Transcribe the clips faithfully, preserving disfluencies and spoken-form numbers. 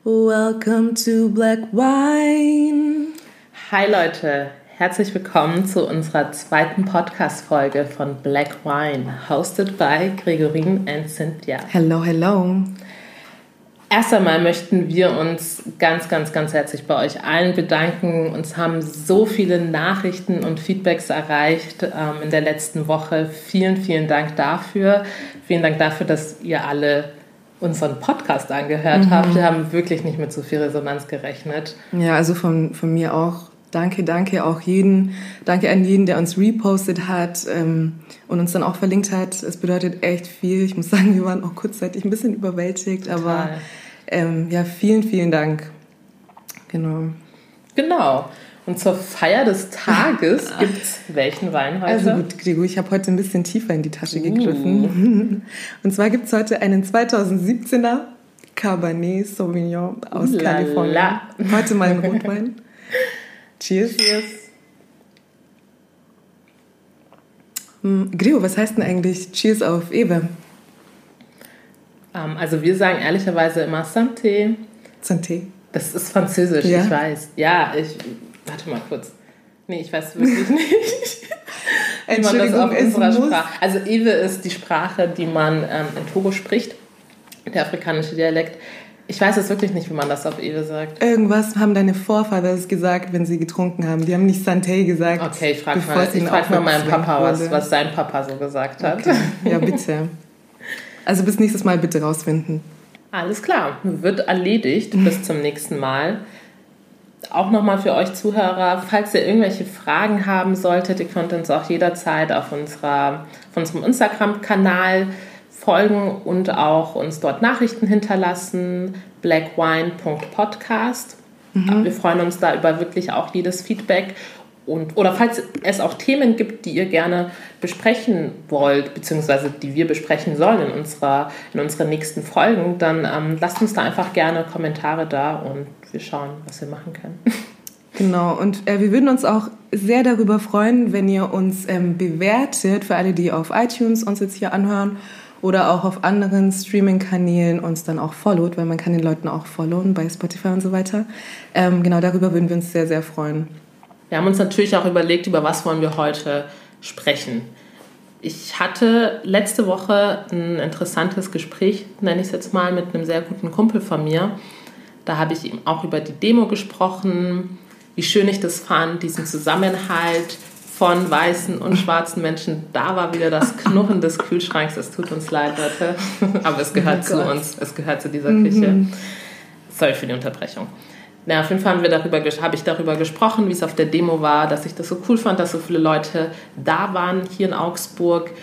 Welcome to Black Wine. Hi Leute, herzlich willkommen zu unserer zweiten Podcast-Folge von Black Wine, hosted by Gregorine and Cynthia. Hello, hello. Erst einmal möchten wir uns ganz, ganz, ganz herzlich bei euch allen bedanken. Uns haben so viele Nachrichten und Feedbacks erreicht ähm, in der letzten Woche. Vielen, vielen Dank dafür. Vielen Dank dafür, dass ihr alle unseren Podcast angehört mhm. habt. Wir haben wirklich nicht mit so viel Resonanz gerechnet. Ja, also von, von mir auch. Danke, danke auch jeden. Danke an jeden, der uns repostet hat ähm, und uns dann auch verlinkt hat. Es bedeutet echt viel. Ich muss sagen, wir waren auch kurzzeitig ein bisschen überwältigt, Total. aber ähm, ja, vielen, vielen Dank. Genau. Genau. Und zur Feier des Tages gibt es welchen Wein heute? Also gut, Gregor, ich habe heute ein bisschen tiefer in die Tasche uh. gegriffen. Und zwar gibt es heute einen zweitausendsiebzehner Cabernet Sauvignon aus Lala. Kalifornien. Heute mal ein Rotwein. Cheers. Cheers. Hm, Gregor, was heißt denn eigentlich Cheers auf Ewe? Um, also wir sagen ehrlicherweise immer Santé. Santé. Das ist französisch, ja? Ich weiß. Ja, ich... Warte mal kurz. Nee, ich weiß wirklich nicht, wie man das auf unserer Sprache... Also Ewe ist die Sprache, die man ähm, in Togo spricht, der afrikanische Dialekt. Ich weiß jetzt wirklich nicht, wie man das auf Ewe sagt. Irgendwas haben deine Vorfahren gesagt, wenn sie getrunken haben. Die haben nicht Santé gesagt. Okay, ich frage mal, ich frag mal meinen Papa, was, was sein Papa so gesagt hat. Okay. Ja, bitte. Also bis nächstes Mal bitte rausfinden. Alles klar, wird erledigt. Bis zum nächsten Mal. Auch nochmal für euch Zuhörer, falls ihr irgendwelche Fragen haben solltet, ihr könnt uns auch jederzeit auf, unserer, auf unserem Instagram-Kanal folgen und auch uns dort Nachrichten hinterlassen, blackwine punkt podcast. Mhm. Wir freuen uns da über wirklich auch jedes Feedback. Und, oder falls es auch Themen gibt, die ihr gerne besprechen wollt, beziehungsweise die wir besprechen sollen in, unserer, in unseren nächsten Folgen, dann ähm, lasst uns da einfach gerne Kommentare da und wir schauen, was wir machen können. Genau, und äh, wir würden uns auch sehr darüber freuen, wenn ihr uns ähm, bewertet, für alle, die auf iTunes uns jetzt hier anhören oder auch auf anderen Streaming-Kanälen uns dann auch followt, weil man kann den Leuten auch followen bei Spotify und so weiter. Ähm, genau, darüber würden wir uns sehr, sehr freuen. Wir haben uns natürlich auch überlegt, über was wollen wir heute sprechen. Ich hatte letzte Woche ein interessantes Gespräch, nenne ich es jetzt mal, mit einem sehr guten Kumpel von mir. Da habe ich ihm auch über die Demo gesprochen, wie schön ich das fand, diesen Zusammenhalt von weißen und schwarzen Menschen. Da war wieder das Knurren des Kühlschranks. Es tut uns leid, Leute, aber es gehört oh zu Gott. uns, es gehört zu dieser Küche. Mhm. Sorry für die Unterbrechung. Na, auf jeden Fall haben wir darüber, habe ich darüber gesprochen, wie es auf der Demo war, dass ich das so cool fand, dass so viele Leute da waren hier in Augsburg,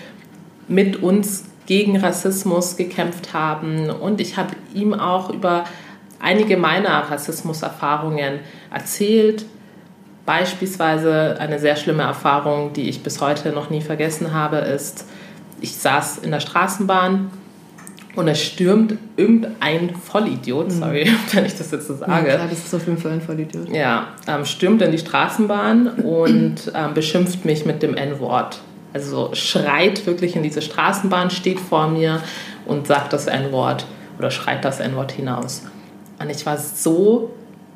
mit uns gegen Rassismus gekämpft haben. Und ich habe ihm auch über einige meiner Rassismuserfahrungen erzählt. Beispielsweise eine sehr schlimme Erfahrung, die ich bis heute noch nie vergessen habe, ist, ich saß in der Straßenbahn und es stürmt irgendein Vollidiot, sorry, wenn ich das jetzt so sage. Ja, klar, das ist auf jeden Fall ein Vollidiot. Ja, ähm, stürmt in die Straßenbahn und ähm, beschimpft mich mit dem En-Wort. Also schreit wirklich in diese Straßenbahn, steht vor mir und sagt das En-Wort oder schreit das En-Wort hinaus. Und ich war so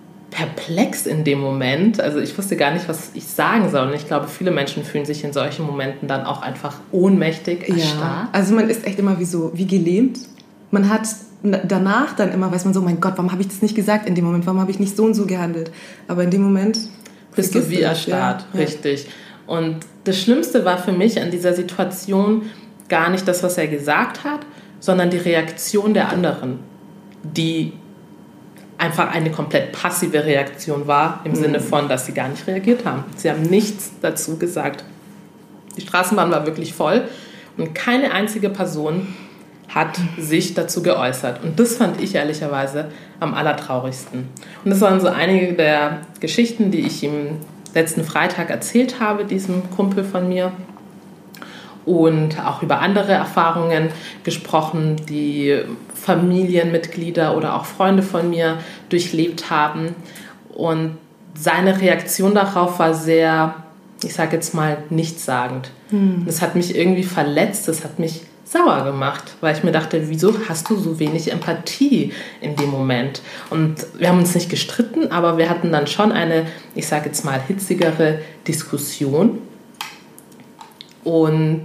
perplex in dem Moment. Also ich wusste gar nicht, was ich sagen soll. Und ich glaube, viele Menschen fühlen sich in solchen Momenten dann auch einfach ohnmächtig, erstarrt. Ja, also man ist echt immer wie so, wie gelähmt. Man hat danach dann immer, weiß man so, mein Gott, warum habe ich das nicht gesagt in dem Moment? Warum habe ich nicht so und so gehandelt? Aber in dem Moment bist du wie erstarrt, ja. Richtig. Und das Schlimmste war für mich an dieser Situation gar nicht das, was er gesagt hat, sondern die Reaktion der anderen, die einfach eine komplett passive Reaktion war, im mhm. Sinne von, dass sie gar nicht reagiert haben. Sie haben nichts dazu gesagt. Die Straßenbahn war wirklich voll und keine einzige Person hat sich dazu geäußert. Und das fand ich ehrlicherweise am allertraurigsten. Und das waren so einige der Geschichten, die ich ihm letzten Freitag erzählt habe, diesem Kumpel von mir. Und auch über andere Erfahrungen gesprochen, die Familienmitglieder oder auch Freunde von mir durchlebt haben. Und seine Reaktion darauf war sehr, ich sage jetzt mal, nichtssagend. Hm. Das hat mich irgendwie verletzt, das hat mich sauer gemacht, weil ich mir dachte, wieso hast du so wenig Empathie in dem Moment? Und wir haben uns nicht gestritten, aber wir hatten dann schon eine, ich sage jetzt mal, hitzigere Diskussion. Und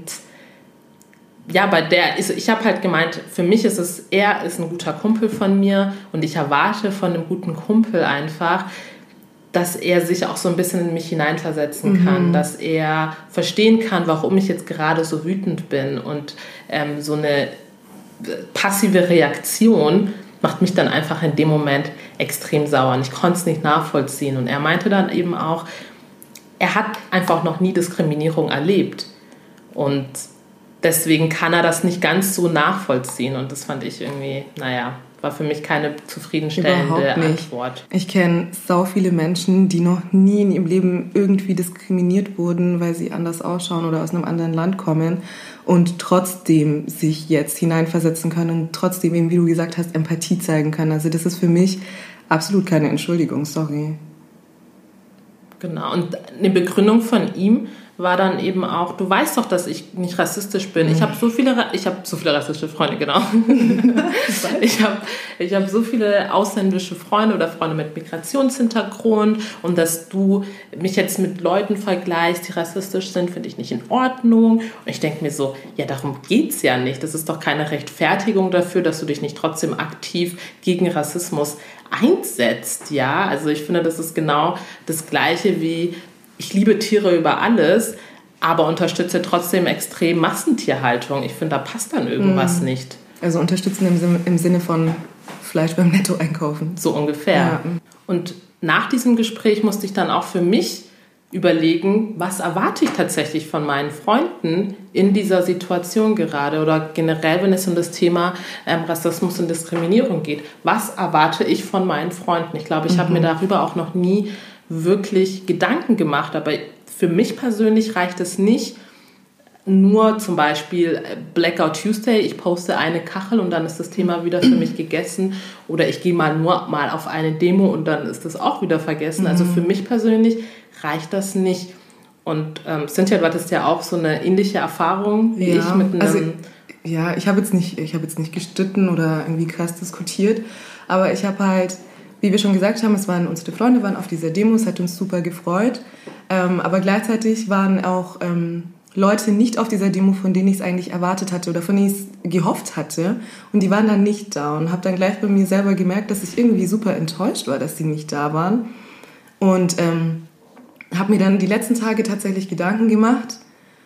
ja, bei der, ist, ich habe halt gemeint, für mich ist es, er ist ein guter Kumpel von mir und ich erwarte von einem guten Kumpel einfach, dass er sich auch so ein bisschen in mich hineinversetzen kann, mhm. dass er verstehen kann, warum ich jetzt gerade so wütend bin. Und ähm, so eine passive Reaktion macht mich dann einfach in dem Moment extrem sauer. Und ich konnte es nicht nachvollziehen. Und er meinte dann eben auch, er hat einfach noch nie Diskriminierung erlebt. Und deswegen kann er das nicht ganz so nachvollziehen. Und das fand ich irgendwie, naja, war für mich keine zufriedenstellende Antwort. Ich kenne sau viele Menschen, die noch nie in ihrem Leben irgendwie diskriminiert wurden, weil sie anders ausschauen oder aus einem anderen Land kommen und trotzdem sich jetzt hineinversetzen können und trotzdem eben, wie du gesagt hast, Empathie zeigen können. Also das ist für mich absolut keine Entschuldigung, sorry. Genau, und eine Begründung von ihm war dann eben auch, du weißt doch, dass ich nicht rassistisch bin. Ich habe so viele, ich habe so viele rassistische Freunde, genau. ich habe ich hab so viele ausländische Freunde oder Freunde mit Migrationshintergrund und dass du mich jetzt mit Leuten vergleichst, die rassistisch sind, finde ich nicht in Ordnung. Und ich denke mir so, ja, darum geht's ja nicht. Das ist doch keine Rechtfertigung dafür, dass du dich nicht trotzdem aktiv gegen Rassismus einsetzt. Ja, also ich finde, das ist genau das Gleiche wie ich liebe Tiere über alles, aber unterstütze trotzdem extrem Massentierhaltung. Ich finde, da passt dann irgendwas mm. nicht. Also unterstützen im, Sim- im Sinne von Fleisch beim Netto einkaufen. So ungefähr. Ja. Und nach diesem Gespräch musste ich dann auch für mich überlegen, was erwarte ich tatsächlich von meinen Freunden in dieser Situation gerade oder generell, wenn es um das Thema ähm, Rassismus und Diskriminierung geht. Was erwarte ich von meinen Freunden? Ich glaube, ich mhm. habe mir darüber auch noch nie wirklich Gedanken gemacht, aber für mich persönlich reicht es nicht, nur zum Beispiel Blackout Tuesday, ich poste eine Kachel und dann ist das Thema wieder für mich gegessen oder ich gehe mal nur mal auf eine Demo und dann ist das auch wieder vergessen. Mhm. Also für mich persönlich reicht das nicht. Und ähm, Cynthia, du hattest ja auch so eine ähnliche Erfahrung wie ja, ich mit einem... Also, ja, ich habe jetzt nicht, ich habe jetzt nicht gestritten oder irgendwie krass diskutiert, aber ich habe halt, wie wir schon gesagt haben, es waren unsere Freunde, waren auf dieser Demo, es hat uns super gefreut. Ähm, aber gleichzeitig waren auch ähm, Leute nicht auf dieser Demo, von denen ich es eigentlich erwartet hatte oder von denen ich es gehofft hatte. Und die waren dann nicht da und habe dann gleich bei mir selber gemerkt, dass ich irgendwie super enttäuscht war, dass die nicht da waren. Und ähm, habe mir dann die letzten Tage tatsächlich Gedanken gemacht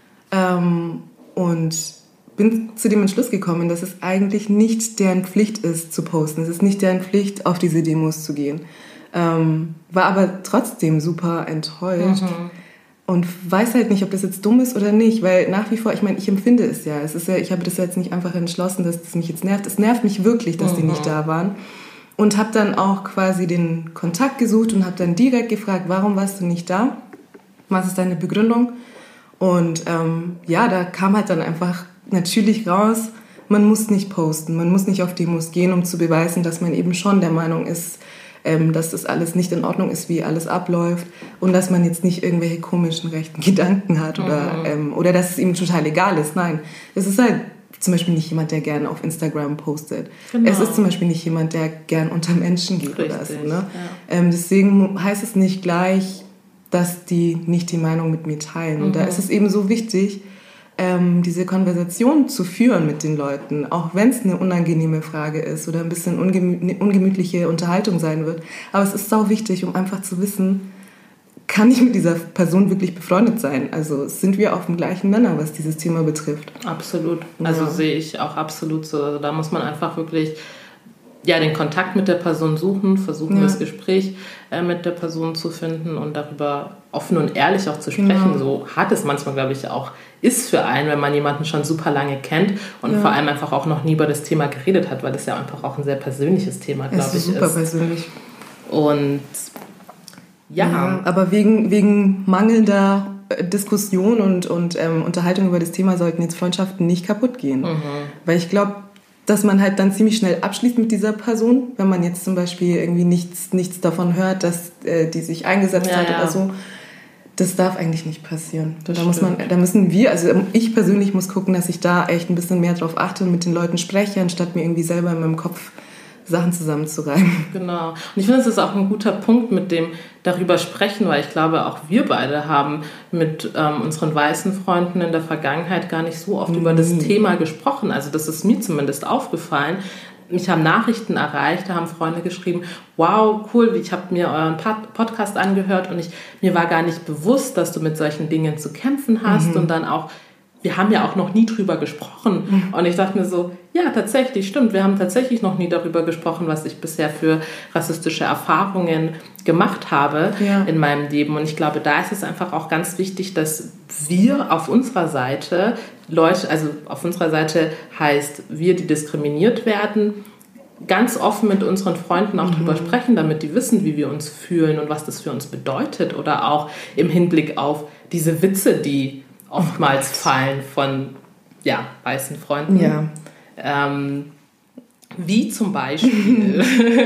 ähm, und bin zu dem Entschluss gekommen, dass es eigentlich nicht deren Pflicht ist, zu posten. Es ist nicht deren Pflicht, auf diese Demos zu gehen. Ähm, war aber trotzdem super enttäuscht mhm. und weiß halt nicht, ob das jetzt dumm ist oder nicht, weil nach wie vor, ich meine, ich empfinde es ja. Es ist ja, ich habe das jetzt nicht einfach entschlossen, dass es mich jetzt nervt. Es nervt mich wirklich, dass mhm. die nicht da waren. Und habe dann auch quasi den Kontakt gesucht und habe dann direkt gefragt, warum warst du nicht da? Was ist deine Begründung? Und ähm, ja, da kam halt dann einfach natürlich raus, man muss nicht posten, man muss nicht auf Demos gehen, um zu beweisen, dass man eben schon der Meinung ist, ähm, dass das alles nicht in Ordnung ist, wie alles abläuft und dass man jetzt nicht irgendwelche komischen rechten Gedanken hat oder, mhm. ähm, oder dass es ihm total egal ist. Nein, es ist halt zum Beispiel nicht jemand, der gerne auf Instagram postet. Genau. Es ist zum Beispiel nicht jemand, der gern unter Menschen geht. Richtig, oder so. Ne? Ja. Ähm, deswegen heißt es nicht gleich, dass die nicht die Meinung mit mir teilen. Mhm. Und da ist es eben so wichtig, ähm, diese Konversation zu führen mit den Leuten, auch wenn es eine unangenehme Frage ist oder ein bisschen ungemü- eine ungemütliche Unterhaltung sein wird. Aber es ist sau wichtig, um einfach zu wissen, kann ich mit dieser Person wirklich befreundet sein? Also sind wir auf dem gleichen Nenner, was dieses Thema betrifft? Absolut. Also ja. Sehe ich auch absolut so. Also da muss man einfach wirklich ja, den Kontakt mit der Person suchen, versuchen ja. das Gespräch äh, mit der Person zu finden und darüber offen und ehrlich auch zu sprechen. Genau. So hart es manchmal, glaube ich, auch ist für einen, wenn man jemanden schon super lange kennt und ja. vor allem einfach auch noch nie über das Thema geredet hat, weil das ja einfach auch ein sehr persönliches Thema, glaube ich, ist. Super persönlich. Und ja. ja. Aber wegen, wegen mangelnder Diskussion und, und ähm, Unterhaltung über das Thema sollten jetzt Freundschaften nicht kaputt gehen. Mhm. Weil ich glaube, dass man halt dann ziemlich schnell abschließt mit dieser Person, wenn man jetzt zum Beispiel irgendwie nichts, nichts davon hört, dass äh, die sich eingesetzt ja, hat ja. oder so. Das darf eigentlich nicht passieren. Da, muss man, da müssen wir, also ich persönlich muss gucken, dass ich da echt ein bisschen mehr drauf achte und mit den Leuten spreche, anstatt mir irgendwie selber in meinem Kopf Sachen zusammenzureimen. Genau. Und ich finde, das ist auch ein guter Punkt, mit dem darüber sprechen, weil ich glaube, auch wir beide haben mit ähm, unseren weißen Freunden in der Vergangenheit gar nicht so oft mhm. über das Thema gesprochen. Also das ist mir zumindest aufgefallen. Mich haben Nachrichten erreicht, da haben Freunde geschrieben, wow, cool, ich habe mir euren Podcast angehört und ich, mir war gar nicht bewusst, dass du mit solchen Dingen zu kämpfen hast mhm. und dann auch, wir haben ja auch noch nie drüber gesprochen mhm. und ich dachte mir so, ja, tatsächlich, stimmt, wir haben tatsächlich noch nie darüber gesprochen, was ich bisher für rassistische Erfahrungen gemacht habe ja. in meinem Leben und ich glaube, da ist es einfach auch ganz wichtig, dass wir auf unserer Seite Leute, also auf unserer Seite heißt, wir, die diskriminiert werden, ganz offen mit unseren Freunden auch mhm. drüber sprechen, damit die wissen, wie wir uns fühlen und was das für uns bedeutet oder auch im Hinblick auf diese Witze, die oftmals oh fallen von ja, weißen Freunden. Ja. Ähm, wie zum Beispiel,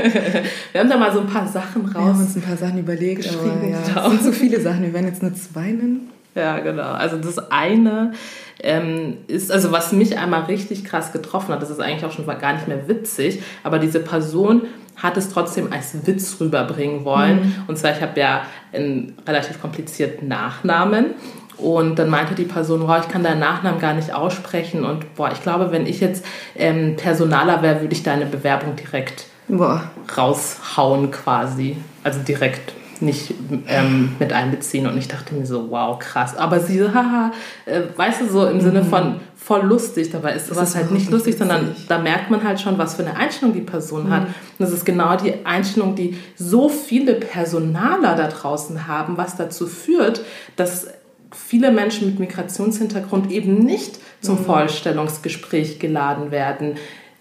wir haben da mal so ein paar Sachen raus. Wir haben uns ein paar Sachen überlegt, aber ja, es sind so viele Sachen, wir werden jetzt nur zwei nennen. Ja, genau. Also das eine ähm, ist, also was mich einmal richtig krass getroffen hat, das ist eigentlich auch schon gar nicht mehr witzig, aber diese Person hat es trotzdem als Witz rüberbringen wollen. Mhm. Und zwar, ich habe ja einen relativ komplizierten Nachnamen. Und dann meinte die Person, wow, ich kann deinen Nachnamen gar nicht aussprechen. Und boah, ich glaube, wenn ich jetzt ähm, Personaler wäre, würde ich deine Bewerbung direkt boah. raushauen quasi. Also direkt nicht ähm, mit einbeziehen. Und ich dachte mir so, wow, krass. Aber sie so, haha, äh, weißt du, so im mhm. Sinne von voll lustig. Dabei ist sowas halt nicht lustig, witzig. Sondern da merkt man halt schon, was für eine Einstellung die Person mhm. hat. Und das ist genau die Einstellung, die so viele Personaler da draußen haben, was dazu führt, dass viele Menschen mit Migrationshintergrund eben nicht zum mhm. Vorstellungsgespräch geladen werden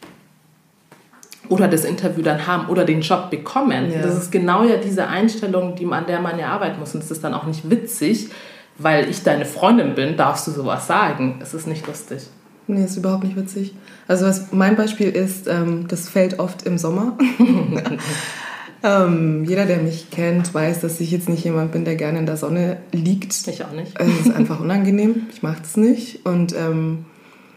oder das Interview dann haben oder den Job bekommen. Ja. Das ist genau ja diese Einstellung, die, an der man ja arbeiten muss. Und es ist dann auch nicht witzig, weil ich deine Freundin bin, darfst du sowas sagen. Es ist nicht lustig. Nee, ist überhaupt nicht witzig. Also was mein Beispiel ist, ähm, das fällt oft im Sommer. Ähm, jeder, der mich kennt, weiß, dass ich jetzt nicht jemand bin, der gerne in der Sonne liegt. Ich auch nicht. Es ist einfach unangenehm. Ich mag das nicht. Und ähm,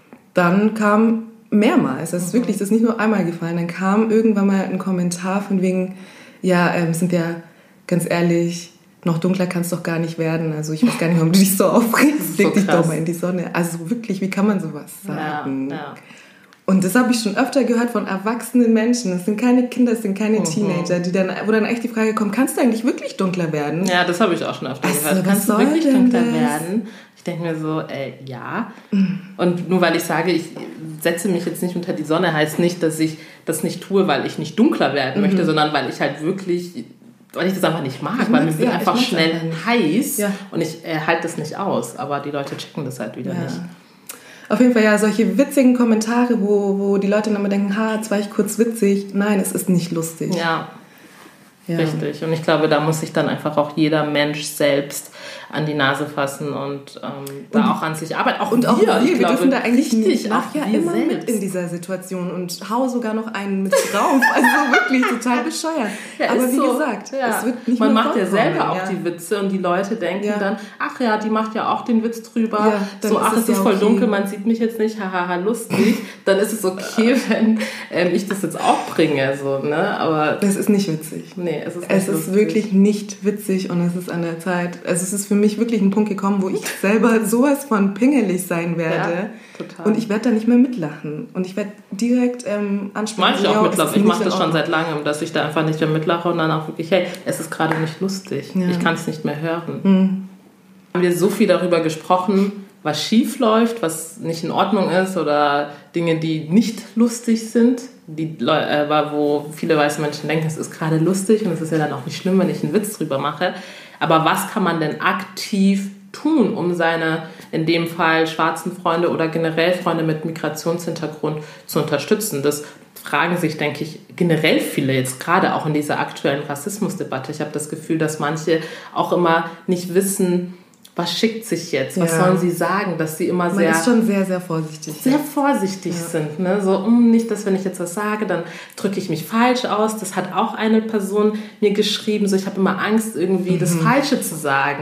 dann kam mehrmals, das ist wirklich, das ist nicht nur einmal gefallen, dann kam irgendwann mal ein Kommentar von wegen, ja, ähm, sind ja ganz ehrlich, noch dunkler kann es doch gar nicht werden. Also ich weiß gar nicht, warum du dich so aufregst. Leg dich doch mal in die Sonne. Also wirklich, wie kann man sowas sagen? Ja, ja. Und das habe ich schon öfter gehört von erwachsenen Menschen. Es sind keine Kinder, es sind keine mhm. Teenager, die dann, wo dann echt die Frage kommt, kannst du eigentlich wirklich dunkler werden? Ja, das habe ich auch schon öfter also, gehört. Kannst du wirklich dunkler das? werden? Ich denke mir so, ey, ja. Mhm. Und nur weil ich sage, ich setze mich jetzt nicht unter die Sonne, heißt nicht, dass ich das nicht tue, weil ich nicht dunkler werden mhm. möchte, sondern weil ich halt wirklich, weil ich das einfach nicht mag, ich weil mir wird ja, einfach schnell heiß ja. und ich äh, halte das nicht aus. Aber die Leute checken das halt wieder ja. nicht. Auf jeden Fall ja solche witzigen Kommentare, wo, wo die Leute dann immer denken, ha, jetzt war ich kurz witzig. Nein, es ist nicht lustig. Ja, ja. Richtig. Und ich glaube, da muss sich dann einfach auch jeder Mensch selbst an die Nase fassen und ähm, da und, auch an sich arbeiten. Auch und wir, auch wir, ich wir glaube, dürfen da eigentlich nicht, auch ja immer selbst. mit in dieser Situation und hau sogar noch einen mit drauf. Also wirklich total bescheuert. Ja, aber wie so. gesagt, ja. es wird nicht Man mehr macht ja selber ja. auch die Witze und die Leute denken ja. dann, ach ja, die macht ja auch den Witz drüber. Ja, so, ach, es ist, ja voll okay. dunkel, man sieht mich jetzt nicht, hahaha, lustig. Dann ist es okay, wenn ähm, ich das jetzt auch bringe. So, ne? Aber es ist nicht witzig. Nee, es ist nicht Es ist lustig. wirklich nicht witzig und es ist an der Zeit, also es ist für mich wirklich ein Punkt gekommen, wo ich selber sowas von pingelig sein werde. Ja, total. Und ich werde da nicht mehr mitlachen. Und ich werde direkt ähm, ansprechen. Mach ich auch mittlerweile. Ich mache das schon seit langem, dass ich da einfach nicht mehr mitlache und dann auch wirklich, hey, es ist gerade nicht lustig. Ja. Ich kann es nicht mehr hören. Mhm. Haben wir so viel darüber gesprochen, was schief läuft, was nicht in Ordnung ist oder Dinge, die nicht lustig sind, die, äh, wo viele weiße Menschen denken, es ist gerade lustig und es ist ja dann auch nicht schlimm, wenn ich einen Witz drüber mache. Aber was kann man denn aktiv tun, um seine, in dem Fall schwarzen Freunde oder generell Freunde mit Migrationshintergrund zu unterstützen? Das fragen sich, denke ich, generell viele jetzt, gerade auch in dieser aktuellen Rassismusdebatte. Ich habe das Gefühl, dass manche auch immer nicht wissen, was schickt sich jetzt, was ja. sollen sie sagen, dass sie immer sehr... Man ist schon sehr, sehr vorsichtig. Sehr vorsichtig ja. sind. Ne? So, um, nicht, dass wenn ich jetzt was sage, dann drücke ich mich falsch aus. Das hat auch eine Person mir geschrieben. So, ich habe immer Angst, irgendwie mhm. das Falsche zu sagen.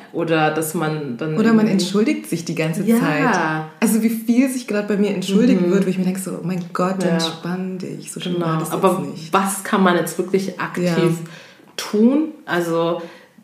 Oder dass man dann... Oder man entschuldigt sich die ganze ja. Zeit. Also wie viel sich gerade bei mir entschuldigt mhm. wird, wo ich mir denke so, oh mein Gott, ja. entspann dich. So schlimm genau. war das Aber jetzt nicht. was kann man jetzt wirklich aktiv ja. tun? Also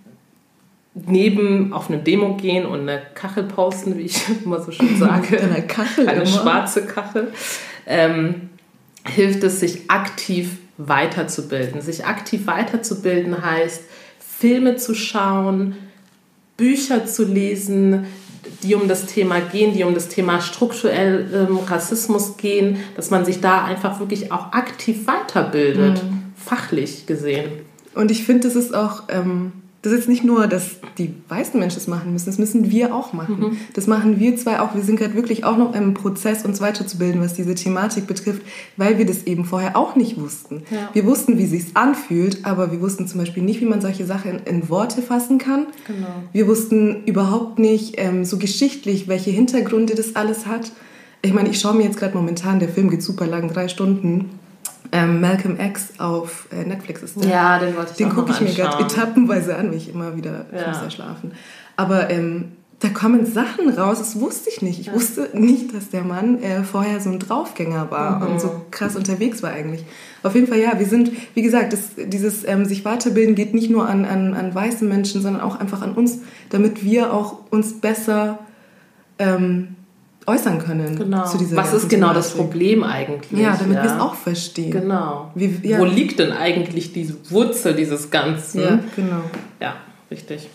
neben auf eine Demo gehen und eine Kachel posten, wie ich immer so schön sage. eine Kachel Eine immer. schwarze Kachel. Ähm, hilft es, sich aktiv weiterzubilden. Sich aktiv weiterzubilden heißt, Filme zu schauen, Bücher zu lesen, die um das Thema gehen, die um das Thema strukturell ähm, Rassismus gehen, dass man sich da einfach wirklich auch aktiv weiterbildet, mhm. fachlich gesehen. Und ich finde, das ist auch, ähm, das ist jetzt nicht nur, dass die weißen Menschen das machen müssen, das müssen wir auch machen. Mhm. Das machen wir zwei auch. Wir sind gerade wirklich auch noch im Prozess, uns weiterzubilden, was diese Thematik betrifft, weil wir das eben vorher auch nicht wussten. Ja. Wir wussten, wie es sich anfühlt, aber wir wussten zum Beispiel nicht, wie man solche Sachen in, in Worte fassen kann. Genau. Wir wussten überhaupt nicht ähm, so geschichtlich, welche Hintergründe das alles hat. Ich meine, ich schaue mir jetzt gerade momentan, der Film geht super lang, drei Stunden, Ähm, Malcolm X auf äh, Netflix ist der. Ja, den wollte ich Den auch gucke ich mir anschauen. gerade etappenweise an, wie ich immer wieder ja. muss ja schlafen. Aber ähm, da kommen Sachen raus, das wusste ich nicht. Ich ja. wusste nicht, dass der Mann äh, vorher so ein Draufgänger war mhm. und so krass unterwegs war eigentlich. Auf jeden Fall, ja, wir sind, wie gesagt, das, dieses ähm, sich weiterbilden geht nicht nur an, an, an weißen Menschen, sondern auch einfach an uns, damit wir auch uns besser ähm, äußern können. Genau. Zu dieser Was ist genau das Problem eigentlich? Ja, damit ja. wir es auch verstehen. Genau. Wie, ja. Wo liegt denn eigentlich die Wurzel dieses Ganzen? Ja, genau. Ja, richtig.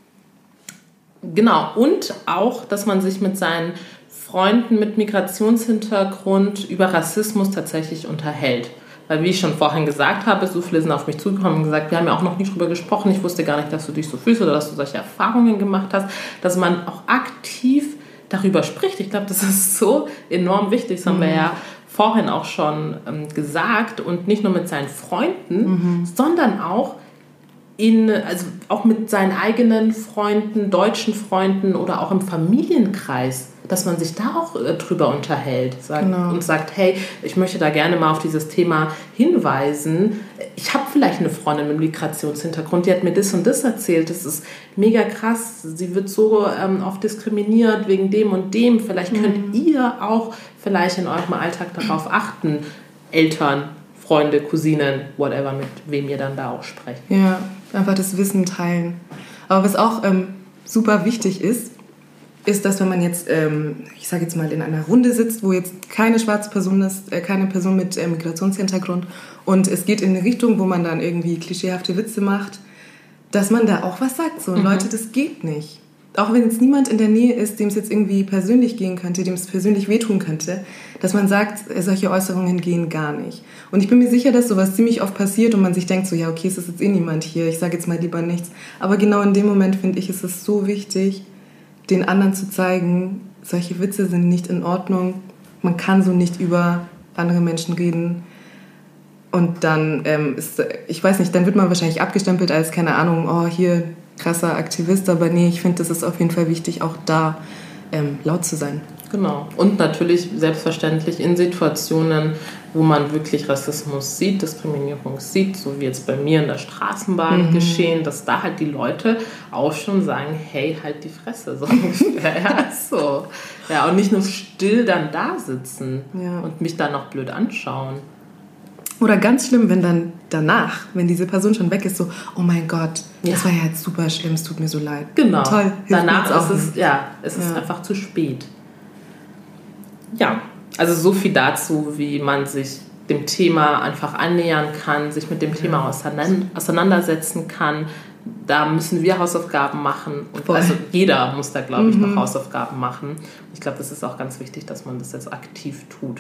Genau. Und auch, dass man sich mit seinen Freunden mit Migrationshintergrund über Rassismus tatsächlich unterhält. Weil, wie ich schon vorhin gesagt habe, so viele sind auf mich zugekommen und gesagt, wir haben ja auch noch nie drüber gesprochen, ich wusste gar nicht, dass du dich so fühlst oder dass du solche Erfahrungen gemacht hast, dass man auch aktiv darüber spricht. Ich glaube, das ist so enorm wichtig. Das haben mhm. wir ja vorhin auch schon ähm, gesagt. Und nicht nur mit seinen Freunden, mhm. sondern auch, in, also auch mit seinen eigenen Freunden, deutschen Freunden oder auch im Familienkreis, dass man sich da auch äh, drüber unterhält sagt, genau. und sagt, hey, ich möchte da gerne mal auf dieses Thema hinweisen. Ich habe vielleicht eine Freundin mit Migrationshintergrund, die hat mir das und das erzählt. Das ist mega krass. Sie wird so ähm, oft diskriminiert wegen dem und dem. Vielleicht könnt mhm. ihr auch vielleicht in eurem Alltag darauf achten, Eltern, Freunde, Cousinen, whatever, mit wem ihr dann da auch sprecht. Ja, einfach das Wissen teilen. Aber was auch ähm, super wichtig ist, ist, dass wenn man jetzt, ähm, ich sage jetzt mal, in einer Runde sitzt, wo jetzt keine schwarze Person ist, äh, keine Person mit äh, Migrationshintergrund und es geht in eine Richtung, wo man dann irgendwie klischeehafte Witze macht, dass man da auch was sagt. So, mhm. Leute, das geht nicht. Auch wenn jetzt niemand in der Nähe ist, dem es jetzt irgendwie persönlich gehen könnte, dem es persönlich wehtun könnte, dass man sagt, solche Äußerungen gehen gar nicht. Und ich bin mir sicher, dass sowas ziemlich oft passiert und man sich denkt so, ja, okay, es ist jetzt eh niemand hier, ich sage jetzt mal lieber nichts. Aber genau in dem Moment, finde ich, ist es so wichtig, den anderen zu zeigen, solche Witze sind nicht in Ordnung, man kann so nicht über andere Menschen reden. Und dann ähm, ist, ich weiß nicht, dann wird man wahrscheinlich abgestempelt als, keine Ahnung, oh, hier krasser Aktivist, aber nee, ich finde, das ist auf jeden Fall wichtig, auch da ähm, laut zu sein. Genau. Und natürlich selbstverständlich in Situationen, wo man wirklich Rassismus sieht, Diskriminierung sieht, so wie jetzt bei mir in der Straßenbahn mhm. geschehen, dass da halt die Leute auch schon sagen, hey, halt die Fresse. So ungefähr. Ja, so. Ja, und nicht nur still dann da sitzen ja. und mich dann noch blöd anschauen. Oder ganz schlimm, wenn dann danach, wenn diese Person schon weg ist, so, oh mein Gott, das ja. war ja jetzt super schlimm, es tut mir so leid. Genau. Toll. Danach ist es, ja, es ist ja. einfach zu spät. Ja, also so viel dazu, wie man sich dem Thema einfach annähern kann, sich mit dem ja. Thema auseinandersetzen kann. Da müssen wir Hausaufgaben machen. Und also jeder muss da, glaube ich, mhm. noch Hausaufgaben machen. Ich glaube, das ist auch ganz wichtig, dass man das jetzt aktiv tut.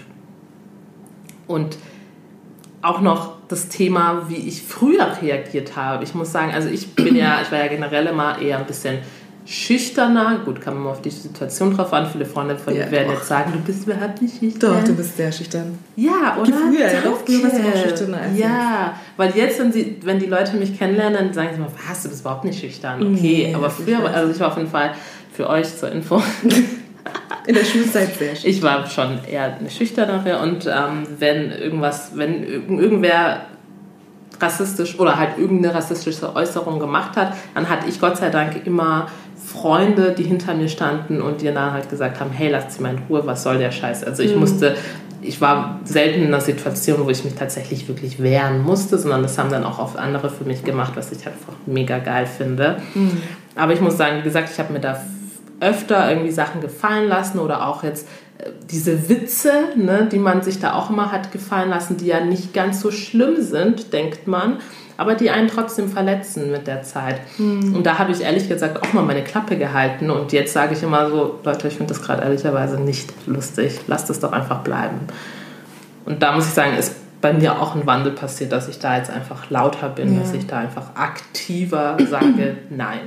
Und auch noch das Thema, wie ich früher reagiert habe. Ich muss sagen, also ich bin ja, ich war ja generell immer eher ein bisschen schüchterner. Gut, kann man mal auf die Situation drauf an. Viele Freunde von mir ja, werden doch. jetzt sagen, du bist überhaupt nicht schüchtern. Doch, du bist sehr schüchtern. Ja, oder? Wie früher, ja, doch, früher warst du auch schüchterner als Ja, jetzt. Weil jetzt, wenn, sie, wenn die Leute mich kennenlernen, dann sagen sie immer, was, du bist überhaupt nicht schüchtern. Okay, nee, aber früher, also ich war auf jeden Fall für euch zur Info... In der Schulzeit sehr schüchtern. Ich war schon eher eine schüchternere und ähm, wenn irgendwas, wenn irgendwer rassistisch oder halt irgendeine rassistische Äußerung gemacht hat, dann hatte ich Gott sei Dank immer Freunde, die hinter mir standen und die dann halt gesagt haben, hey, lasst sie mal in Ruhe, was soll der Scheiß? Also ich mhm. musste, ich war selten in einer Situation, wo ich mich tatsächlich wirklich wehren musste, sondern das haben dann auch oft andere für mich gemacht, was ich einfach mega geil finde. Mhm. Aber ich muss sagen, wie gesagt, ich habe mir da öfter irgendwie Sachen gefallen lassen oder auch jetzt diese Witze, ne, die man sich da auch immer hat gefallen lassen, die ja nicht ganz so schlimm sind, denkt man, aber die einen trotzdem verletzen mit der Zeit. Mhm. Und da habe ich ehrlich gesagt auch mal meine Klappe gehalten und jetzt sage ich immer so, Leute, ich finde das gerade ehrlicherweise nicht lustig, lasst es doch einfach bleiben. Und da muss ich sagen, ist bei mir auch ein Wandel passiert, dass ich da jetzt einfach lauter bin, ja. dass ich da einfach aktiver sage, nein.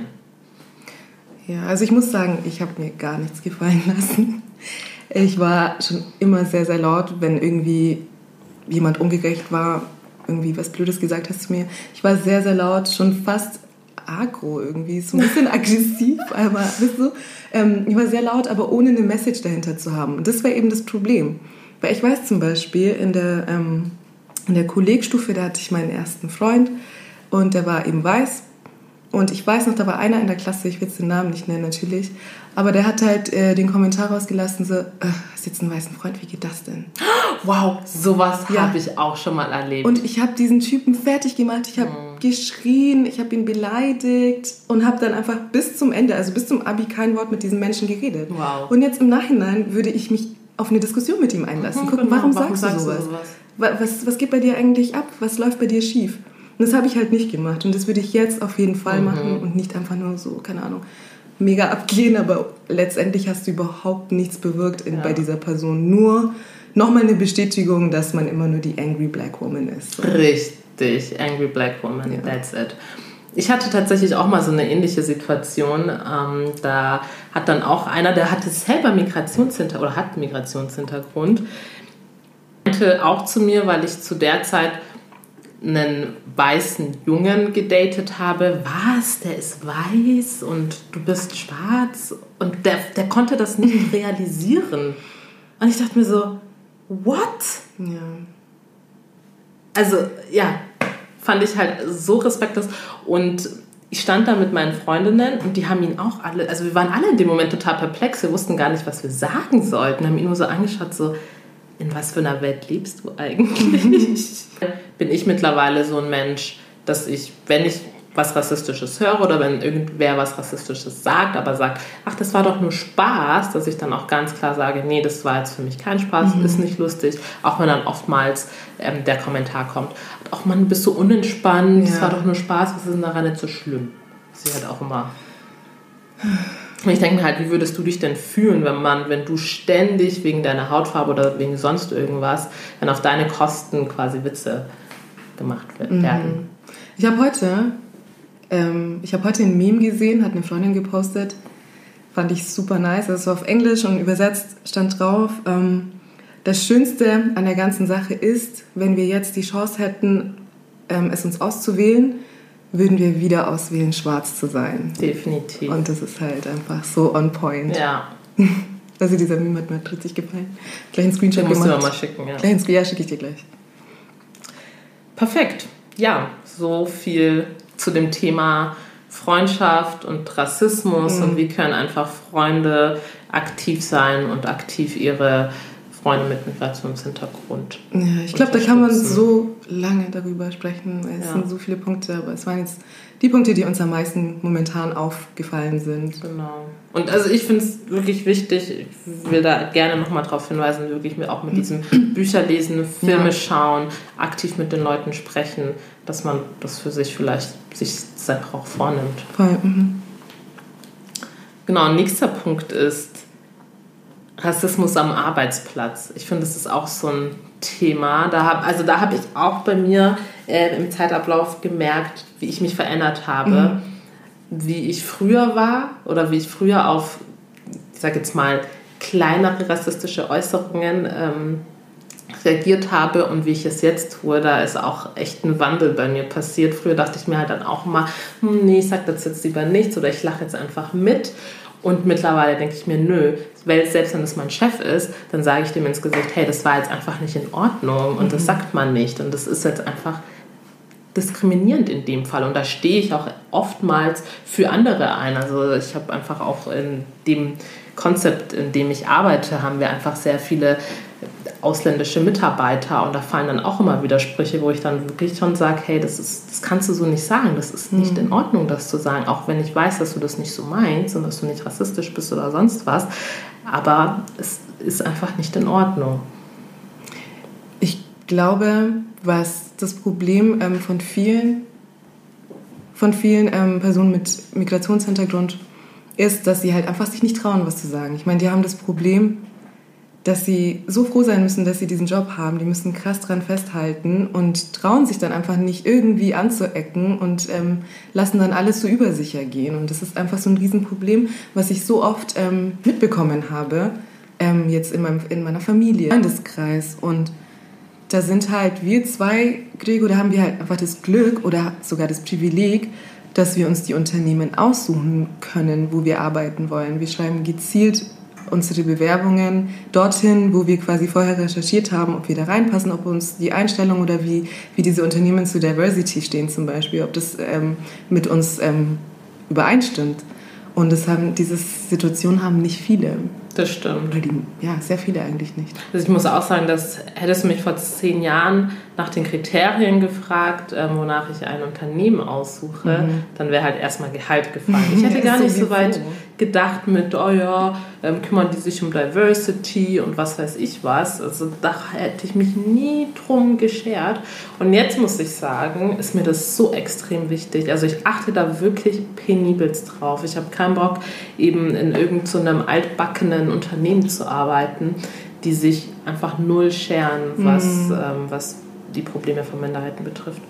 Ja, also ich muss sagen, ich habe mir gar nichts gefallen lassen. Ich war schon immer sehr, sehr laut, wenn irgendwie jemand ungerecht war, irgendwie was Blödes gesagt hast zu mir. Ich war sehr, sehr laut, schon fast aggro irgendwie, so ein bisschen aggressiv, aber weißt du, ähm, ich war sehr laut, aber ohne eine Message dahinter zu haben. Und das war eben das Problem. Weil ich weiß zum Beispiel, in der, ähm, in der Kollegstufe, da hatte ich meinen ersten Freund und der war eben weiß. Und ich weiß noch, da war einer in der Klasse, ich will jetzt den Namen nicht nennen natürlich, aber der hat halt äh, den Kommentar rausgelassen, so, äh, hast jetzt einen weißen Freund, wie geht das denn? Wow, sowas ja. habe ich auch schon mal erlebt. Und ich habe diesen Typen fertig gemacht, ich habe mhm. geschrien, ich habe ihn beleidigt und habe dann einfach bis zum Ende, also bis zum Abi kein Wort mit diesem Menschen geredet. Wow. Und jetzt im Nachhinein würde ich mich auf eine Diskussion mit ihm einlassen. Mhm, Gucken, genau. warum, warum sagst, sagst du sowas? Du sowas? Was, was geht bei dir eigentlich ab? Was läuft bei dir schief? Und das habe ich halt nicht gemacht. Und das würde ich jetzt auf jeden Fall mhm. machen und nicht einfach nur so, keine Ahnung, mega abgehen. Aber letztendlich hast du überhaupt nichts bewirkt in, ja. bei dieser Person. Nur nochmal eine Bestätigung, dass man immer nur die Angry Black Woman ist. So. Richtig, Angry Black Woman, ja. That's it. Ich hatte tatsächlich auch mal so eine ähnliche Situation. Ähm, da hat dann auch einer, der hatte selber Migrationshintergrund oder hat Migrationshintergrund, meinte auch zu mir, weil ich zu der Zeit einen weißen Jungen gedatet habe, was, der ist weiß und du bist schwarz und der, der konnte das nicht realisieren. Und ich dachte mir so, what? Ja. Also, ja, fand ich halt so respektlos und ich stand da mit meinen Freundinnen und die haben ihn auch alle, also wir waren alle in dem Moment total perplex, wir wussten gar nicht, was wir sagen sollten, haben ihn nur so angeschaut, so, in was für einer Welt lebst du eigentlich? Bin ich mittlerweile so ein Mensch, dass ich, wenn ich was Rassistisches höre oder wenn irgendwer was Rassistisches sagt, aber sagt, ach, das war doch nur Spaß, dass ich dann auch ganz klar sage, nee, das war jetzt für mich kein Spaß, mhm. ist nicht lustig, auch wenn dann oftmals ähm, der Kommentar kommt, ach man, du bist so unentspannt, ja. das war doch nur Spaß, was ist denn daran nicht so schlimm? Sie halt auch immer... Und ich denke mir halt, wie würdest du dich denn fühlen, wenn man, wenn du ständig wegen deiner Hautfarbe oder wegen sonst irgendwas, wenn auf deine Kosten quasi Witze gemacht werden? Mhm. Ich habe heute, ähm, ich habe heute ein Meme gesehen, hat eine Freundin gepostet, fand ich super nice, das war auf Englisch und übersetzt stand drauf, ähm, das Schönste an der ganzen Sache ist, wenn wir jetzt die Chance hätten, ähm, es uns auszuwählen, würden wir wieder auswählen, schwarz zu sein. Definitiv. Und das ist halt einfach so on point. Ja. Also dieser Meme hat mir richtig gefallen. Gleich einen Screenshot Den musst gemacht. Du mal schicken, ja. Gleich einen, ja, schicke ich dir gleich. Perfekt. Ja, so viel zu dem Thema Freundschaft und Rassismus mhm. und wie können einfach Freunde aktiv sein und aktiv ihre Freunde mit Migrationshintergrund. Ja, ich glaube, da kann man so lange darüber sprechen. Es ja. sind so viele Punkte, aber es waren jetzt die Punkte, die uns am meisten momentan aufgefallen sind. Genau. Und also ich finde es wirklich wichtig, ich will da gerne nochmal darauf hinweisen, wirklich auch mit diesem Bücher lesen, Filme ja. schauen, aktiv mit den Leuten sprechen, dass man das für sich vielleicht sich selber auch vornimmt. Voll. Mhm. Genau, nächster Punkt ist Rassismus am Arbeitsplatz. Ich finde, das ist auch so ein Thema. Da hab, also da habe ich auch bei mir äh, im Zeitablauf gemerkt, wie ich mich verändert habe. Mhm. Wie ich früher war oder wie ich früher auf, ich sage jetzt mal, kleinere rassistische Äußerungen ähm, reagiert habe und wie ich es jetzt tue. Da ist auch echt ein Wandel bei mir passiert. Früher dachte ich mir halt dann auch immer, hm, nee, ich sage das jetzt lieber nichts oder ich lache jetzt einfach mit. Und mittlerweile denke ich mir, nö, weil selbst wenn das mein Chef ist, dann sage ich dem ins Gesicht, hey, das war jetzt einfach nicht in Ordnung und mhm. das sagt man nicht. Und das ist jetzt einfach, diskriminierend in dem Fall. Und da stehe ich auch oftmals für andere ein. Also ich habe einfach auch in dem Konzept, in dem ich arbeite, haben wir einfach sehr viele ausländische Mitarbeiter und da fallen dann auch immer Widersprüche, wo ich dann wirklich schon sage, hey, das ist, das kannst du so nicht sagen, das ist nicht in Ordnung, das zu sagen, auch wenn ich weiß, dass du das nicht so meinst und dass du nicht rassistisch bist oder sonst was, aber es ist einfach nicht in Ordnung. Ich glaube, was das Problem ähm, von vielen, von vielen ähm, Personen mit Migrationshintergrund ist, dass sie halt einfach sich nicht trauen, was zu sagen. Ich meine, die haben das Problem, dass sie so froh sein müssen, dass sie diesen Job haben. Die müssen krass dran festhalten und trauen sich dann einfach nicht irgendwie anzuecken und ähm, lassen dann alles so über sich ergehen. Und das ist einfach so ein Riesenproblem, was ich so oft ähm, mitbekommen habe, ähm, jetzt in, meinem, in meiner Familie, im Freundeskreis. Und da sind halt wir zwei, Gregor, da haben wir halt einfach das Glück oder sogar das Privileg, dass wir uns die Unternehmen aussuchen können, wo wir arbeiten wollen. Wir schreiben gezielt unsere Bewerbungen dorthin, wo wir quasi vorher recherchiert haben, ob wir da reinpassen, ob uns die Einstellung oder wie, wie diese Unternehmen zu Diversity stehen zum Beispiel, ob das ähm, mit uns ähm, übereinstimmt. Und das haben, diese Situation haben nicht viele. Das stimmt. Oder die, ja, sehr viele eigentlich nicht. Also ich muss auch sagen, dass hättest du mich vor zehn Jahren nach den Kriterien gefragt, ähm, wonach ich ein Unternehmen aussuche, mhm. dann wäre halt erstmal Gehalt gefallen. Ich hätte gar nicht so weit gedacht mit, oh ja, ähm, kümmern die sich um Diversity und was weiß ich was. Also da hätte ich mich nie drum geschert. Und jetzt muss ich sagen, ist mir das so extrem wichtig. Also ich achte da wirklich penibelst drauf. Ich habe keinen Bock, eben in irgendeinem so altbackenen Unternehmen zu arbeiten, die sich einfach null scheren, was, mhm. ähm, was die Probleme von Minderheiten betrifft.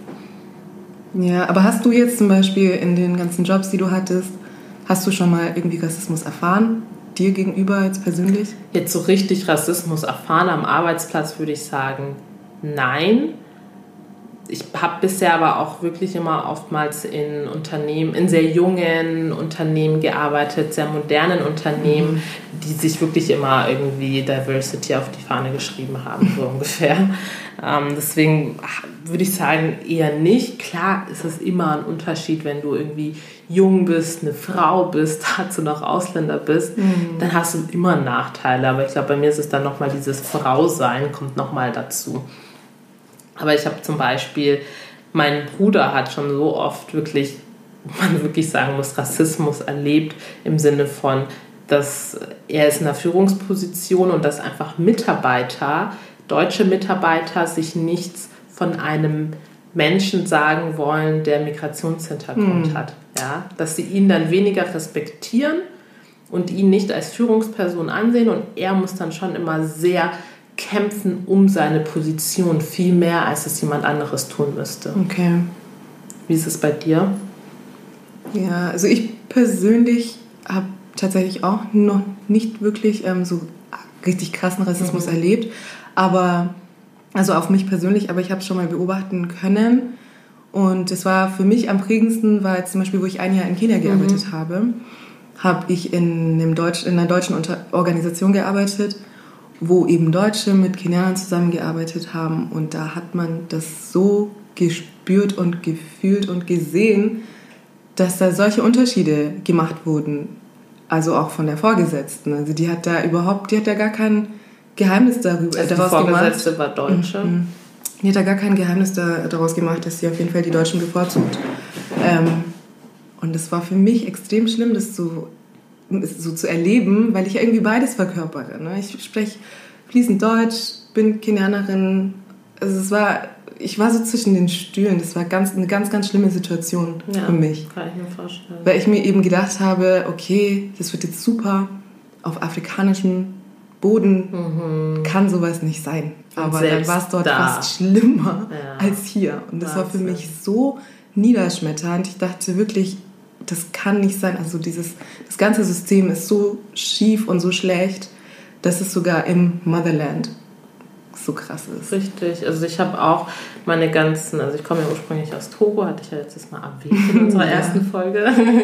Ja, aber hast du jetzt zum Beispiel in den ganzen Jobs, die du hattest, hast du schon mal irgendwie Rassismus erfahren? Dir gegenüber jetzt persönlich? Jetzt so richtig Rassismus erfahren am Arbeitsplatz würde ich sagen, nein. Ich habe bisher aber auch wirklich immer oftmals in Unternehmen, in sehr jungen Unternehmen gearbeitet, sehr modernen Unternehmen, mhm. die sich wirklich immer irgendwie Diversity auf die Fahne geschrieben haben, so ungefähr. Ähm, deswegen würde ich sagen, eher nicht. Klar ist es immer ein Unterschied, wenn du irgendwie jung bist, eine Frau bist, dazu noch Ausländer bist, mhm. dann hast du immer Nachteile. Aber ich glaube, bei mir ist es dann nochmal dieses Frausein, kommt nochmal dazu. Aber ich habe zum Beispiel, mein Bruder hat schon so oft wirklich, man wirklich sagen muss, Rassismus erlebt im Sinne von, dass er ist in einer Führungsposition und dass einfach Mitarbeiter, deutsche Mitarbeiter sich nichts von einem Menschen sagen wollen, der Migrationshintergrund hm. hat. Ja? Dass sie ihn dann weniger respektieren und ihn nicht als Führungsperson ansehen und er muss dann schon immer sehr kämpfen um seine Position, viel mehr, als es jemand anderes tun müsste. Okay. Wie ist es bei dir? Ja, also ich persönlich habe tatsächlich auch noch nicht wirklich ähm, so richtig krassen Rassismus mhm. erlebt, aber also auf mich persönlich, aber ich habe es schon mal beobachten können und es war für mich am prägendsten, war jetzt zum Beispiel, wo ich ein Jahr in Kenia gearbeitet mhm. habe, habe ich in, einem Deutsch, in einer deutschen Unter- Organisation gearbeitet, wo eben Deutsche mit Kenianern zusammengearbeitet haben und da hat man das so gespürt und gefühlt und gesehen, dass da solche Unterschiede gemacht wurden, also auch von der Vorgesetzten. Also die hat da überhaupt, die hat da gar kein Geheimnis darüber, also daraus die Vorgesetzte gemacht. war Deutsche? Mhm. Die hat da gar kein Geheimnis da, daraus gemacht, dass sie auf jeden Fall die Deutschen bevorzugt. Ähm, und das war für mich extrem schlimm, das so so zu erleben, weil ich ja irgendwie beides verkörpere. Ne? Ich spreche fließend Deutsch, bin Kenianerin. Also es war, ich war so zwischen den Stühlen. Das war ganz, eine ganz, ganz schlimme Situation ja, für mich. Kann ich mir vorstellen. Weil ich mir eben gedacht habe, okay, das wird jetzt super auf afrikanischem Boden, mhm. kann sowas nicht sein. Aber dann war es dort da. fast schlimmer ja. als hier. Und das Wahnsinn. war für mich so niederschmetternd. Ich dachte wirklich, das kann nicht sein. Also dieses, das ganze System ist so schief und so schlecht, dass es sogar im Motherland so krass ist. Richtig. Also ich habe auch meine ganzen, also ich komme ja ursprünglich aus Togo, hatte ich ja letztes Mal erwähnt in unserer ja. ersten Folge.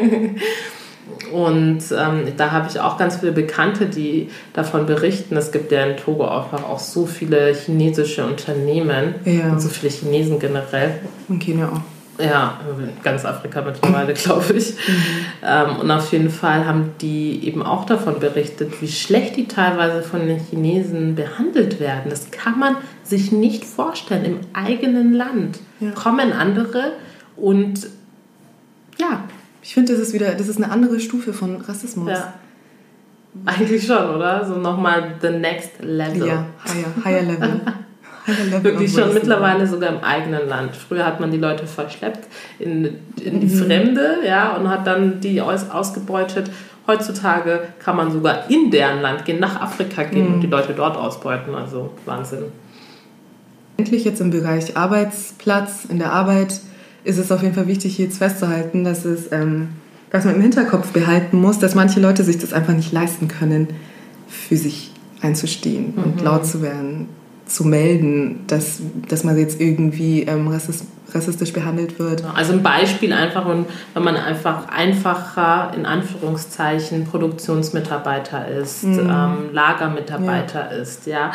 Und ähm, da habe ich auch ganz viele Bekannte, die davon berichten. Es gibt ja in Togo einfach auch so viele chinesische Unternehmen ja. und so viele Chinesen generell. In Kenia auch. Ja, ganz Afrika mittlerweile, glaube ich. Mhm. Ähm, und auf jeden Fall haben die eben auch davon berichtet, wie schlecht die teilweise von den Chinesen behandelt werden. Das kann man sich nicht vorstellen. Im eigenen Land ja. kommen andere und ja. Ich finde, das ist wieder, das ist eine andere Stufe von Rassismus. Ja. Eigentlich schon, oder? So nochmal the next level. Ja, higher, higher level. Wirklich schon mittlerweile sogar im eigenen Land. Früher hat man die Leute verschleppt in, in die mhm. Fremde, ja, und hat dann die aus, ausgebeutet. Heutzutage kann man sogar in deren Land gehen, nach Afrika gehen mhm. und die Leute dort ausbeuten. Also Wahnsinn. Endlich jetzt im Bereich Arbeitsplatz, in der Arbeit ist es auf jeden Fall wichtig, jetzt festzuhalten, dass es, ähm, dass man im Hinterkopf behalten muss, dass manche Leute sich das einfach nicht leisten können, für sich einzustehen mhm. und laut zu werden, zu melden, dass, dass man jetzt irgendwie ähm, rassist, rassistisch behandelt wird. Also ein Beispiel einfach, wenn man einfach einfacher, in Anführungszeichen, Produktionsmitarbeiter ist, mhm. ähm, Lagermitarbeiter ja. ist, ja.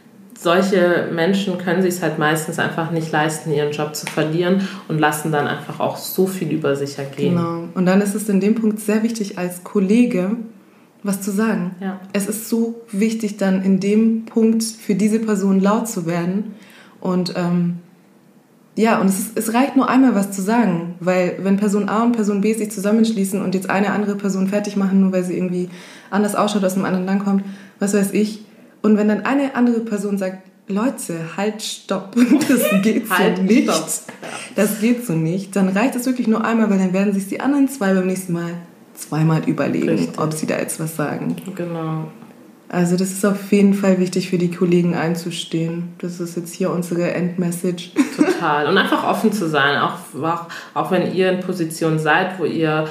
Solche Menschen können sich es halt meistens einfach nicht leisten, ihren Job zu verlieren und lassen dann einfach auch so viel über sich ergehen. Genau. Und dann ist es in dem Punkt sehr wichtig, als Kollege was zu sagen. Ja. Es ist so wichtig, dann in dem Punkt für diese Person laut zu werden. Und ähm, ja, und es, ist, es reicht nur einmal was zu sagen, weil wenn Person A und Person B sich zusammenschließen und jetzt eine andere Person fertig machen, nur weil sie irgendwie anders ausschaut, aus einem anderen Land kommt, was weiß ich. Und wenn dann eine andere Person sagt, Leute, halt, stopp, das geht so halt, nicht, stopp. Das geht so nicht, dann reicht es wirklich nur einmal, weil dann werden sich die anderen zwei beim nächsten Mal zweimal überlegen, richtig, ob sie da jetzt was sagen. Genau. Also das ist auf jeden Fall wichtig für die Kollegen einzustehen. Das ist jetzt hier unsere Endmessage. Total. Und einfach offen zu sein, auch, auch, auch wenn ihr in Position seid, wo ihr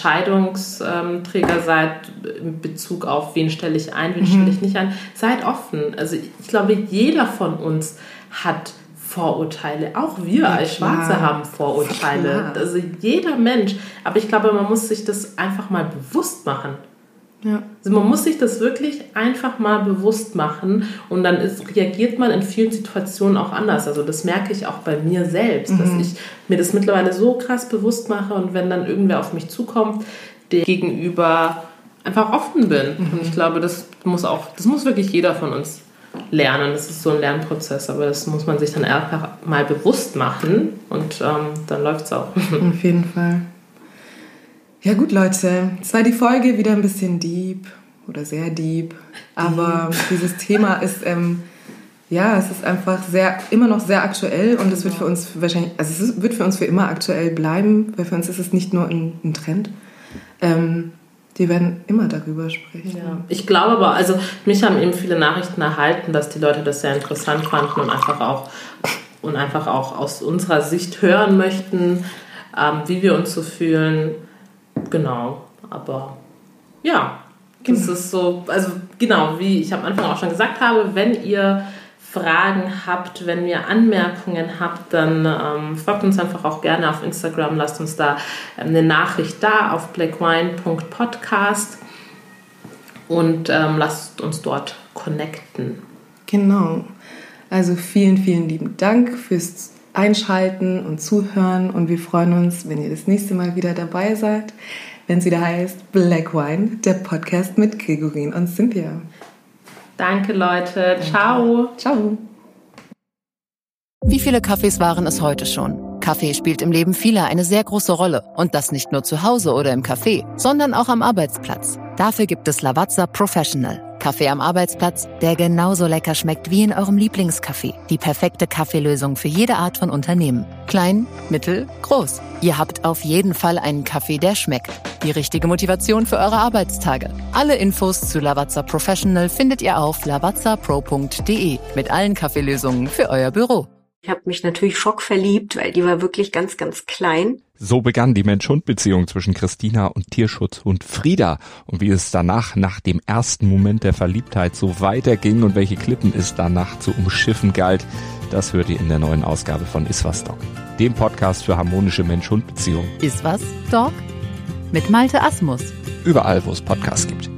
Entscheidungsträger seid in Bezug auf, wen stelle ich ein, wen mhm. stelle ich nicht ein. Seid offen. Also ich glaube, jeder von uns hat Vorurteile. Auch wir ja, als Schwarze klar. haben Vorurteile. Klar. Also jeder Mensch. Aber ich glaube, man muss sich das einfach mal bewusst machen. Ja. Also man muss sich das wirklich einfach mal bewusst machen und dann ist, reagiert man in vielen Situationen auch anders. Also das merke ich auch bei mir selbst, mhm. dass ich mir das mittlerweile so krass bewusst mache und wenn dann irgendwer auf mich zukommt, der gegenüber einfach offen bin. Mhm. Und ich glaube, das muss auch, das muss wirklich jeder von uns lernen. Das ist so ein Lernprozess, aber das muss man sich dann einfach mal bewusst machen und ähm, dann läuft es auch. Auf jeden Fall. Ja gut, Leute, es war die Folge wieder ein bisschen deep oder sehr deep, aber deep. Dieses Thema ist, ähm, ja, es ist einfach sehr, immer noch sehr aktuell und es wird für uns wahrscheinlich, also es ist, wird für uns für immer aktuell bleiben, weil für uns ist es nicht nur ein, ein Trend. Ähm, die werden immer darüber sprechen. Ja. Ich glaube aber, also mich haben eben viele Nachrichten erhalten, dass die Leute das sehr interessant fanden und einfach auch, und einfach auch aus unserer Sicht hören möchten, ähm, wie wir uns so fühlen. Genau, aber ja, das genau. ist so, also genau, wie ich am Anfang auch schon gesagt habe, wenn ihr Fragen habt, wenn ihr Anmerkungen habt, dann ähm, folgt uns einfach auch gerne auf Instagram, lasst uns da ähm, eine Nachricht da auf blackwine punkt podcast und ähm, lasst uns dort connecten. Genau, also vielen, vielen lieben Dank fürs Einschalten und Zuhören und wir freuen uns, wenn ihr das nächste Mal wieder dabei seid, wenn es wieder heißt Black Wine, der Podcast mit Gregorin und Cynthia. Danke, Leute. Ciao. Ciao. Wie viele Kaffees waren es heute schon? Kaffee spielt im Leben vieler eine sehr große Rolle. Und das nicht nur zu Hause oder im Café, sondern auch am Arbeitsplatz. Dafür gibt es Lavazza Professional. Kaffee am Arbeitsplatz, der genauso lecker schmeckt wie in eurem Lieblingscafé. Die perfekte Kaffeelösung für jede Art von Unternehmen. Klein, mittel, groß. Ihr habt auf jeden Fall einen Kaffee, der schmeckt. Die richtige Motivation für eure Arbeitstage. Alle Infos zu Lavazza Professional findet ihr auf lavazza pro punkt de mit allen Kaffeelösungen für euer Büro. Ich habe mich natürlich schockverliebt, weil die war wirklich ganz, ganz klein. So begann die Mensch-Hund-Beziehung zwischen Christina und Tierschutzhund Frieda. Und wie es danach, nach dem ersten Moment der Verliebtheit, so weiterging und welche Klippen es danach zu umschiffen galt, das hört ihr in der neuen Ausgabe von Iswas Dog, dem Podcast für harmonische Mensch-Hund-Beziehungen. Iswas Dog? Mit Malte Asmus. Überall, wo es Podcasts gibt.